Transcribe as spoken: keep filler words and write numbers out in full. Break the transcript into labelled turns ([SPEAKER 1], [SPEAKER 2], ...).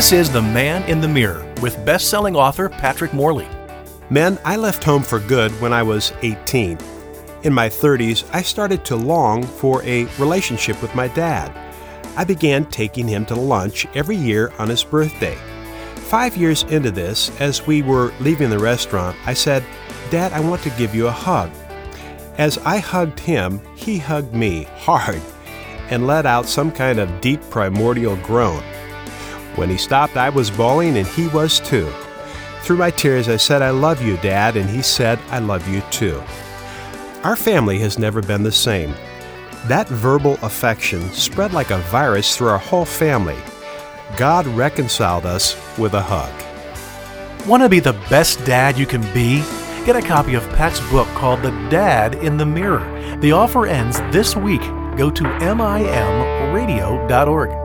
[SPEAKER 1] This is The Man in the Mirror with best-selling author Patrick Morley.
[SPEAKER 2] Men, I left home for good when I was eighteen. In my thirties, I started to long for a relationship with my dad. I began taking him to lunch every year on his birthday. Five years into this, as we were leaving the restaurant, I said, "Dad, I want to give you a hug." As I hugged him, he hugged me hard and let out some kind of deep primordial groan. When he stopped, I was bawling and he was too. Through my tears, I said, "I love you, Dad," and he said, "I love you too." Our family has never been the same. That verbal affection spread like a virus through our whole family. God reconciled us with a hug.
[SPEAKER 1] Want to be the best dad you can be? Get a copy of Pat's book called The Dad in the Mirror. The offer ends this week. Go to M I M radio dot org.